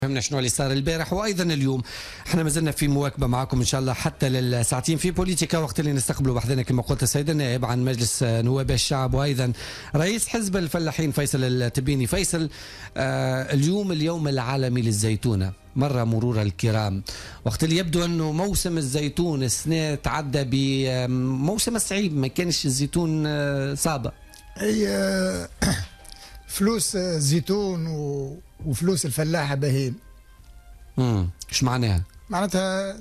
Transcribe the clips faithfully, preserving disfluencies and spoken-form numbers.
فهمنا شنو اللي صار البارح وايضا اليوم. احنا ما زلنا في مواكبه معكم ان شاء الله حتى للساعتين في بوليتيكا، وقت اللي نستقبلوا بحذنا كما قلت السيد النائب عن مجلس نواب الشعب وايضا رئيس حزب الفلاحين فيصل التبيني. فيصل، آه اليوم اليوم العالمي للزيتونه، مره مرور الكرام، وقت اللي يبدو انه موسم الزيتون السنه تعدى بموسم صعيب، ما كانش الزيتون آه صعبه. اي فلوس الزيتون وفلوس الفلاحه باهين. امم ايش معناها؟ معناتها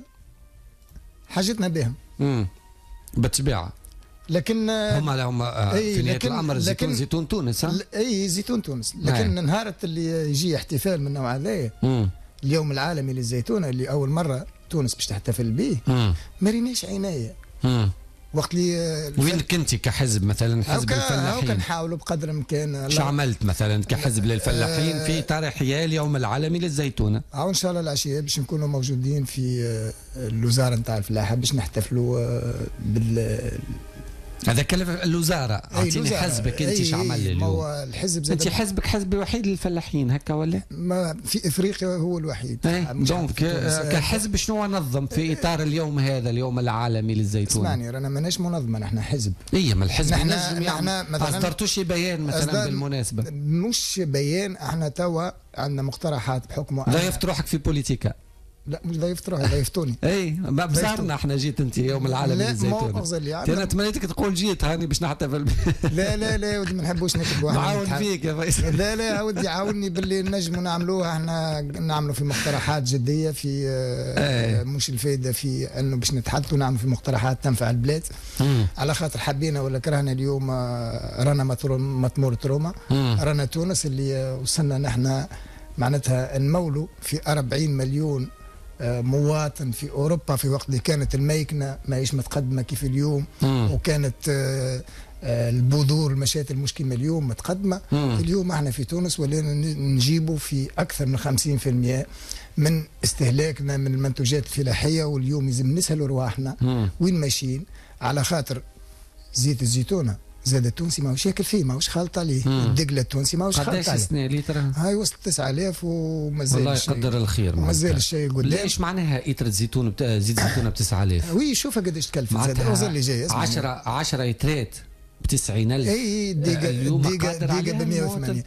حاجتنا بهم. امم بالطبيعه. لكن هم هم في نهايه الامر زيتون زيتون تونس. ها؟ اي زيتون تونس، لكن هاي. نهار اللي يجي احتفال من النوع هذا، اليوم العالمي للزيتونه اللي اول مره تونس باش تحتفل به، ما ريناش عنايه. امم وقت اللي وين كنتي كحزب مثلا حزب الفلاحين؟ كنحاولوا بقدر الامكان. شو عملت مثلا كحزب للفلاحين في اطار احياء اليوم العالمي للزيتونه؟ او ان شاء الله العشيه باش نكونوا موجودين في الوزاره نتاع الفلاحه باش نحتفلوا بال هذا كلف الوزاره. اعطيني حزبك انت شو عمل اليوم؟ هو الحزب زاد انت حزبك حزب وحيد للفلاحين هكا ولا؟ ما في افريقيا هو الوحيد. دونك كحزب شنو نظم في اطار اليوم هذا اليوم العالمي للزيتون؟ اسمعني رانا ماناش منظمه، نحن حزب. اي ما الحزب نحن نحن ما اصدرتوش بيان مثلا بالمناسبه؟ مش بيان، احنا توا عندنا مقترحات بحكم ضيفت روحك في بوليتيكا. لا مش ضيفت روحي، ضيفتوني. اي بزارنا احنا. جيت انت يوم العالمي للزيتون. لا انا تمنيتك تقول جيت هاني باش نحتفل. لا لا لا ودي ما نحبوش نكتب واحد. معاون فيك يا فيصل. لا لا يا ودي عاوني باللي نجموا نعملوها. احنا نعملوا في مقترحات جديه في أي. مش الفايده في انه باش نتحدثوا، نعملوا في مقترحات تنفع البلاد. مم. على خاطر حبينا ولا كرهنا اليوم رانا مطمور تروما، رانا تونس اللي وصلنا نحن معناتها نمولوا في أربعين مليون مواطن في اوروبا في وقت اللي كانت الميكنه ماهيش متقدمه كيف اليوم. مم. وكانت البذور المشاتل مش كيما اليوم متقدمه. مم. اليوم احنا في تونس ولينا نجيبوا في اكثر من خمسين بالمئة من استهلاكنا من المنتوجات الفلاحيه، واليوم لازم نسالوا رواحنا وين ماشيين، على خاطر زيت الزيتونه زاد التونسي ماهوش ياكل فيه، ماهوش خالط عليه. الدقله التونسي ماهوش خالط عليه. قداش السنه لتر؟ هاي وصلت تسعة آلاف ومازال الله يقدر الخير. مازال الشيء قدام. ليش معناها ايتر الزيتون بتا... زيت الزيتونه ب تسعة آلاف؟ وي شوفها قداش تكلفت زاد الوزن اللي جاي. عشرة عشرة ايترات ب تسعين ألف. اي دقيقه دقيقه دقيقه ب مئة وثمانية.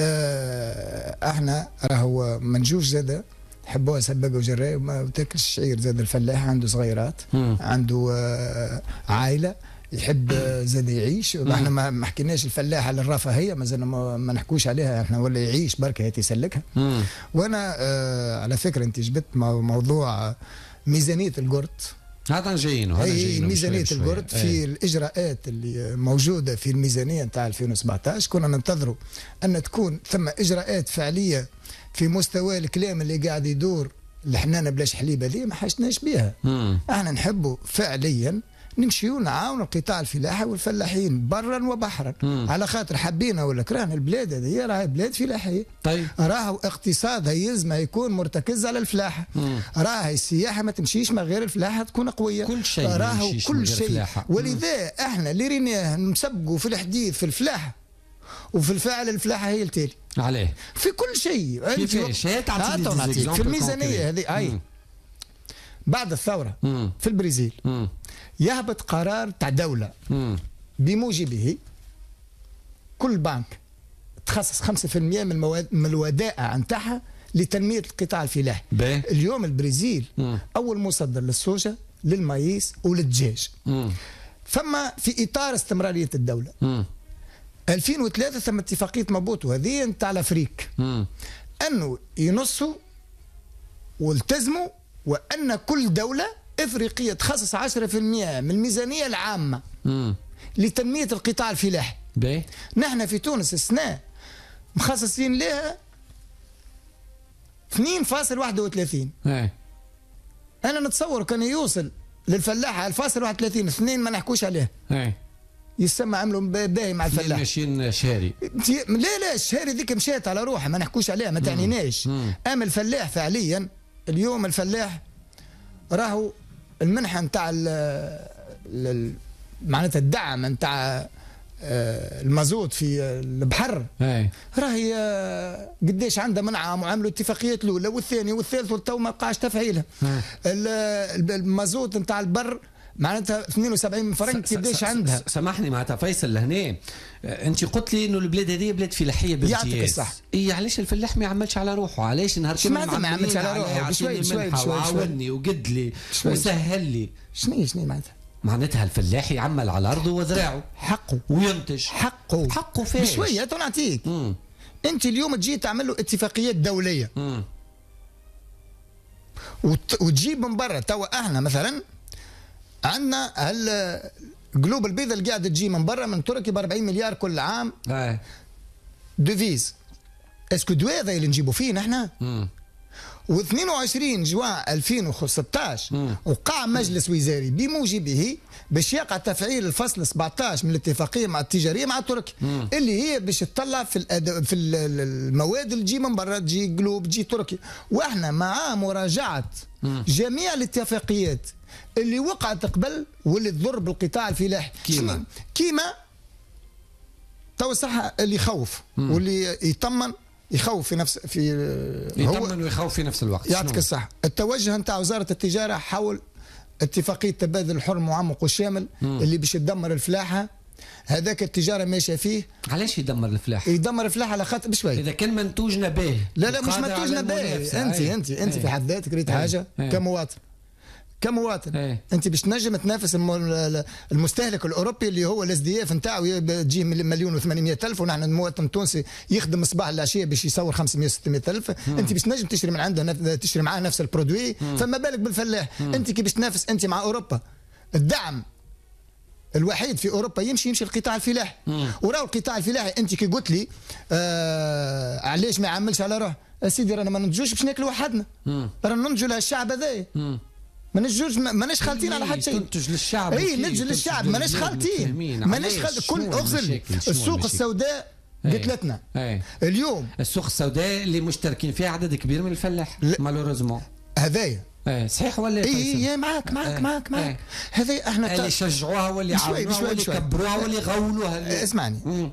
آه احنا راهو منجوش زاد حبوها سبقوا جراي وما تاكلش الشعير. زاد الفلاح عنده صغيرات، مم. عنده آه عائله يحب زاد يعيش. احنا ما حكيناش الفلاح على الرفاهيه، مازال ما, ما نحكوش عليها احنا، ولا يعيش بركه يتسلكها. وانا آه على فكره انت جبت موضوع ميزانيه القرد. هذا جايين هذا جايين ميزانيه القرد في أي. الاجراءات اللي موجوده في الميزانيه نتاع ألفين وسبعطاش كنا ننتظروا ان تكون ثم اجراءات فعليه في مستوى الكلام اللي قاعد يدور الحنانه بلاش حليب هذه ما حاجناش بها. احنا نحبوا فعليا نمشيو نعاونوا القطاع الفلاحي والفلاحين برا وبحرا. مم. على خاطر حبينا ولا كرهنا البلاد هذه راهي بلاد فلاحيه. طيب راهو اقتصادها يلزم يكون مرتكز على الفلاحه. راهي السياحه ما تمشيش من غير الفلاحه تكون قويه. كل شيء راهو كل شيء. ولذا احنا اللي ريناه نسبقوا في الحديث في الفلاحه وفي الفعل الفلاحه هي التالي عليه في كل شيء. كيفاش في الميزانيه هذه اي بعد الثوره مم. في البرازيل مم. يهبط قرار تاع دوله مم. بموجبه كل بنك تخصص خمسة بالمئة من المواد من الودائع نتاعها لتنميه القطاع الفلاحي. اليوم البرازيل مم. اول مصدر للصوجه للمايس وللدجاج. ثم في اطار استمراريه الدوله مم. ألفين وثلاثة ثم اتفاقيه مابوتو هذه نتاع الافريك انه ينصوا والتزموا وأن كل دولة إفريقية تخصص عشرة بالمئة من الميزانية العامة مم. لتنمية القطاع الفلاحي. باهي. نحن في تونس السنة مخصصين لها اثنين فاصلة واحد وثلاثين. ايه. أنا نتصور كان يوصل للفلاحة الفاصل واحد وثلاثين اثنين ما نحكوش عليه. ايه. يسمى عملوا باهي مع الفلاح. ماشيين شهري. لا لا الشهري ذيك مشات على روحها ما نحكوش عليها ما تعنيناش. أما الفلاح فعليا اليوم الفلاح راهو المنحه نتاع معناتها الدعم نتاع المازوت في البحر اي راهي قديش عندها من عام وعملوا اتفاقيات الاولى والثانيه والثالثه والتو ما بقاش تفعيلها. المازوت نتاع البر معناتها اثنين وسبعين فرنك قديش عندها. سامحني معناتها فيصل لهنا انت قلت لي انه البلاد هذه بلاد فلاحيه بامتياز. يعطيك الصح. اي علاش الفلاح ما يعملش على روحه؟ علاش نهار كامل ما يعملش على روحه؟ بشوي بشوي بشوي وعاوني وقد لي وسهل لي. شنو شنو معناتها؟ معناتها الفلاح يعمل على ارضه وذراعه حقه وينتج حقه حقه فيه بشويه. تو نعطيك انت اليوم تجي تعمل له اتفاقيات دوليه مم. وت... وتجيب من برا. توا احنا مثلا عندنا القلوب البيضاء اللي قاعده تجي من برا من تركيا ب أربعين مليار كل عام اي دوفيز. اسكو دو هذا اللي نجيبوا فيه نحن؟ واثنين وعشرين جوان ألفين وستطاش وقع مجلس وزاري بموجبه باش يقع تفعيل الفصل سبعطاش من الاتفاقيه مع التجاريه مع تركيا اللي هي باش تطلع في الأد... في المواد اللي تجي من برا تجي قلوب تجي تركيا. واحنا مع مراجعه جميع الاتفاقيات اللي وقعت قبل واللي تضر بالقطاع الفلاحي كيما كيما تو صح اللي يخوف واللي يطمن يخوف في نفس في يطمن ويخوف في نفس الوقت. يعطيك الصحة. التوجه نتاع وزارة التجارة حول اتفاقية تبادل الحر المعمق والشامل مم. اللي باش يدمر الفلاحة. هذاك التجارة ماشية فيه. علاش يدمر الفلاحة؟ يدمر الفلاحة على خاطر بشوي إذا كان منتوجنا باهي. لا لا مش منتوجنا باهي. أنت أي. أنت أنت أي. في حد ذاتك ريت حاجة أي. كمواطن كمواطن أي. انت باش تنجم تنافس المستهلك الاوروبي اللي هو الاس دي اف نتاعو تجي مليون وثمانمائة الف ونحن المواطن التونسي يخدم صباح العشيه باش يصور خمسمائة ستمائة الف. انت باش تنجم تشتري من عنده تشتري معاه نفس البرودوي. فما بالك بالفلاح؟ مم. انت كي باش تنافس انت مع اوروبا. الدعم الوحيد في اوروبا يمشي يمشي القطاع الفلاحي. وراو القطاع الفلاحي انت كي قلت لي آه علاش ما يعملش على روحه؟ سيدي رانا ما ننتجوش باش ناكلوا وحدنا. رانا ننتجوا للشعب هذايا. ما نجوش ماناش خالطين على حد شيء. تنتج للشعب. اي ننتج للشعب ماناش خالطين. ماناش خالطين. كل اغزل السوق السوداء قتلتنا. اليوم السوق السوداء اللي مشتركين فيها عدد كبير من الفلاح مالوريزمون. هذايا ايه صحيح ولا اي اي معاك معاك معاك معاك. هذا احنا اللي شجعوها واللي عاونوها واللي كبروها واللي غولوها. اسمعني مم.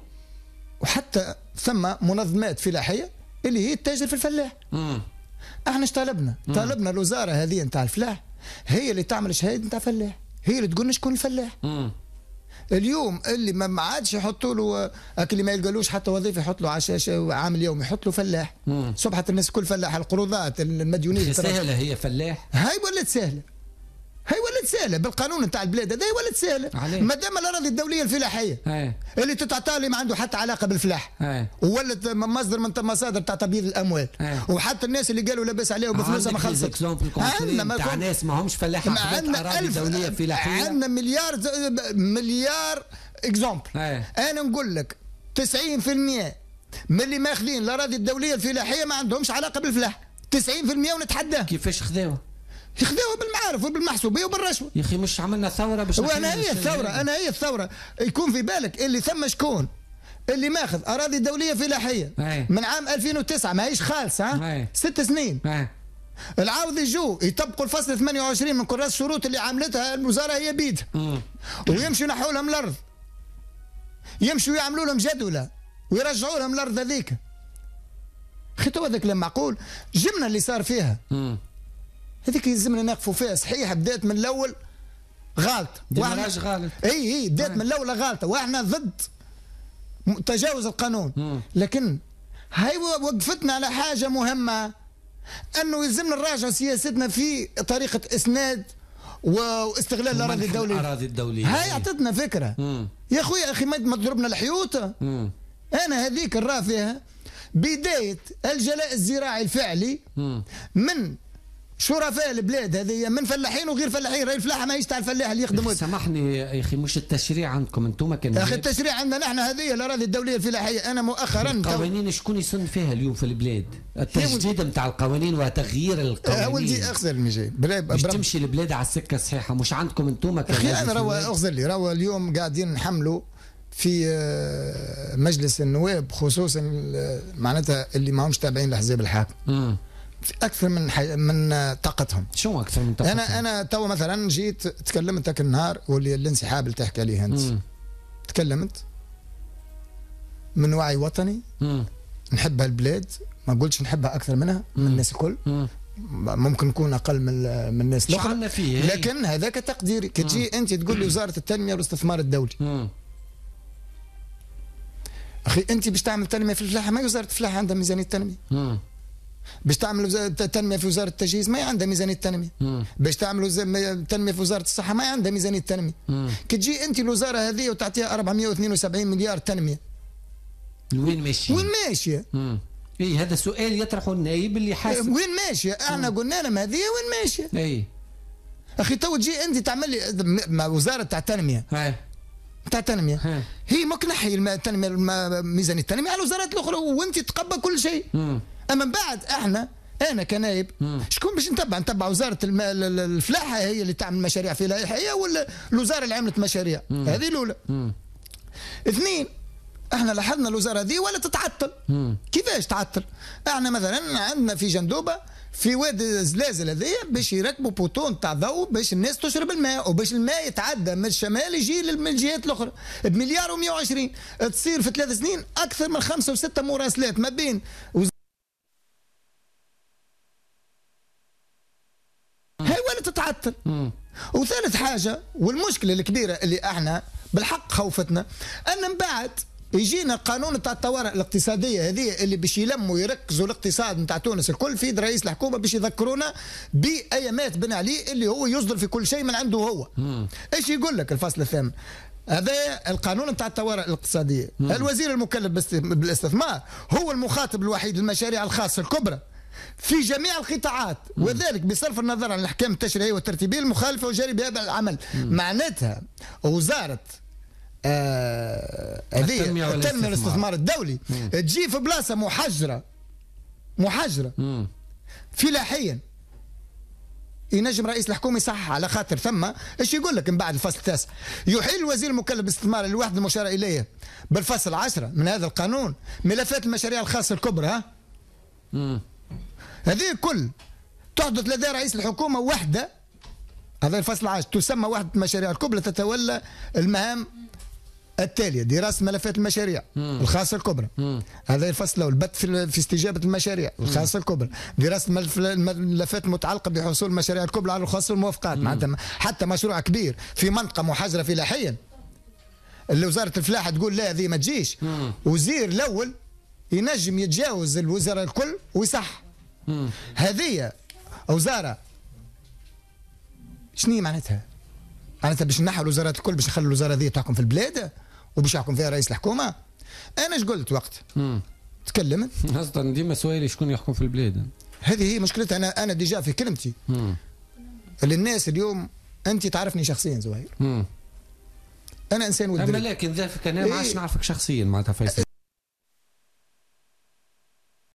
وحتى ثم منظمات فلاحيه اللي هي التاجر في الفلاح. مم. احنا ايش طالبنا؟ طالبنا الوزاره هذه نتاع الفلاح هي اللي تعمل شهاده نتاع فلاح، هي اللي تقول شكون الفلاح. مم. اليوم اللي ما عادش يحطوا له اللي ما يلقالوش حتى وظيفه يحط له عشاشه عامل يومي يحط له فلاح. صبحة الناس كل فلاح. القروضات المديونين سهله هي فلاح. هاي ولات سهله. هاي ولات سهله بالقانون نتاع البلاد هذا ولات سهله. ما دام الاراضي الدوليه الفلاحيه هي. اللي تتعطى لي ما عنده حتى علاقه بالفلاح ولات مصدر من مصادر تاع تبييض الاموال. هي. وحتى الناس اللي قالوا لاباس عليهم بفلوسها ما خلصت. عندنا تاع ناس ما همش فلاحه عندنا ألف دوليه فلاحيه. عندنا مليار مليار اكزومبل. انا نقول لك تسعين بالمئة من اللي ماخذين الاراضي الدوليه الفلاحيه ما عندهمش علاقه بالفلاح. تسعين بالمئة ونتحداه. كيفاش خذاوها؟ يخذوها بالمعارف وبالمحسوبيه وبالرشوه. يا اخي مش عملنا ثوره باش وانا هي الثوره انا هي الثوره يكون في بالك اللي ثم شكون اللي ماخذ اراضي دوليه فلاحيه هي. من عام ألفين وتسعة ما هيش خالصه ها ست سنين هي. العاوض يجوا يطبقوا الفصل ثمانية وعشرين من كراس الشروط اللي عملتها الوزاره هي بيدها ويمشوا ينحوا لهم الارض يمشوا يعملوا لهم جدوله ويرجعوا لهم الارض هذيك. اخي تو هذا كلام معقول؟ جبنا اللي صار فيها مم. هذيك يلزمنا نقفوا فيها. صحيح بدات من الاول غالطه واحنا غالط اي اي بدات من الاول غالطه واحنا ضد تجاوز القانون مم. لكن هاي وقفتنا على حاجه مهمه انه يلزمنا نراجع سياستنا في طريقه اسناد واستغلال الاراضي الدوليه. الاراضي الدوليه هاي اعطتنا فكره مم. يا خويا اخي ما تضربنا الحيوط. مم. انا هذيك نرى فيها بدايه الجلاء الزراعي الفعلي مم. من شرفاء البلاد هذه من فلاحين وغير فلاحين. راهي الفلاحه ماهيش تاع الفلاح اللي يخدم. سامحني يا اخي مش التشريع عندكم انتم كان يا اخي التشريع عندنا احنا هذه الاراضي الدوليه الفلاحيه. انا مؤخرا القوانين شكون يصن فيها اليوم في البلاد؟ التجديد نتاع القوانين وتغيير القوانين. يا ولدي اغزر المجال باش تمشي البلاد على السكه الصحيحه. مش عندكم انتم كان اخي انا راهو اغزر لي راهو اليوم قاعدين نحملوا في مجلس النواب خصوصا معناتها اللي ما همش تابعين لحزب الحاكم اكثر من حي... من طاقتهم. شو اكثر من طاقتهم؟ انا انا تو مثلا جيت تكلمت ذاك النهار واللي الانسحاب اللي تحكي عليه انت. مم. تكلمت من وعي وطني. مم. نحب هالبلاد، ما نقولش نحبها اكثر منها من الناس الكل. مم. ممكن نكون اقل من من الناس الاخرى فيه لكن هذاك تقديري. كي تجي انت تقول لي وزاره التنميه والاستثمار الدولي، مم. اخي انت باش تعمل تنميه في الفلاحه، ما وزاره الفلاحه عندها ميزانيه تنميه. مم. باش تعمل تنميه في وزاره التجهيز ما عندها ميزانيه تنميه. باش تعملوا تنميه في وزاره الصحه ما عندها ميزانيه تنميه. كي تجي انت الوزاره هذه وتعطيها أربعمئة واثنين وسبعين مليار تنميه، وين ماشيه؟ وين ماشيه؟ اي هذا سؤال يطرحه النايب اللي حاسس وين ماشيه؟ احنا قلنا لهم هذه وين ماشيه؟ اي اخي تو تجي انت تعمل لي مع وزاره تاع التنميه تاع التنميه هي ماك نحي التنميه ميزانيه التنميه على الوزارات الاخرى وانت تقبل كل شيء. مم. اما من بعد احنا انا كنايب شكون باش نتبع؟ نتبع وزاره الفلاحه هي اللي تعمل مشاريع فلاحيه ولا الوزاره اللي عملت مشاريع؟ هذه الاولى. مم. اثنين، احنا لاحظنا الوزاره هذه ولا تتعطل. مم. كيفاش تعطل؟ احنا مثلا عندنا في جندوبه في وادي الزلازل هذيا باش يركبوا بوتون تاع ضوء باش الناس تشرب الماء وباش الماء يتعدى من الشمال يجي للجهات الاخرى بمليار ومئة وعشرين. تصير في ثلاث سنين اكثر من خمسه وسته مراسلات ما بين هاي ولا تتعطل. مم. وثالث حاجه والمشكله الكبيره اللي احنا بالحق خوفتنا ان من بعد يجينا قانون تاع الطوارئ الاقتصاديه هذه اللي باش يلموا ويركزوا الاقتصاد نتاع تونس الكل في يد رئيس الحكومه باش يذكرونا بايامات بن علي اللي هو يصدر في كل شيء من عنده هو. مم. ايش يقول لك الفصل الثامن؟ هذا القانون نتاع الطوارئ الاقتصاديه. مم. الوزير المكلف بالاستثمار هو المخاطب الوحيد للمشاريع الخاصه الكبرى في جميع القطاعات وذلك بصرف النظر عن الاحكام التشريعيه والترتيبيه المخالفه وجاري بها العمل. مم. معناتها وزاره هذه آه التنميه والاستثمار الدولي مم. تجي في بلاصه محجره محجره مم. فلاحيا ينجم رئيس الحكومه يصحح على خاطر ثم ايش يقول لك من بعد الفصل التاسع؟ يحيل الوزير المكلف بالاستثمار الوحده المشار اليه بالفصل عشرة من هذا القانون ملفات المشاريع الخاصه الكبرى. ها مم. هذه الكل تحدث لدى رئيس الحكومه وحده. هذا الفصل العاشر تسمى وحده المشاريع الكبرى تتولى المهام التاليه: دراسه ملفات المشاريع مم. الخاصه الكبرى. مم. هذا الفصل الاول. البت في, في استجابه المشاريع الخاصه الكبرى. دراسه الملفات المتعلقه بحصول المشاريع الكبرى على الخاصه الموافقات. معناتها حتى مشروع كبير في منطقه محجره فلاحيا اللي وزاره الفلاحه تقول لا هذه ما تجيش، وزير الاول ينجم يتجاوز الوزراء الكل ويصح. هذه وزاره شنو معناتها؟ معناتها باش نحوا الوزارات الكل باش نخلوا الوزاره هذه تحكم في البلاد وباش يحكم فيها رئيس الحكومه؟ انا ايش قلت وقت؟ امم تكلمت اصلا ديما سؤالي شكون يحكم في البلاد؟ هذه هي مشكلتها. انا انا ديجا في كلمتي مم. اللي الناس اليوم انت تعرفني شخصيا زهير. امم انا انسان ود اما لكن ذاك انا ما عادش نعرفك شخصيا معناتها فيصل.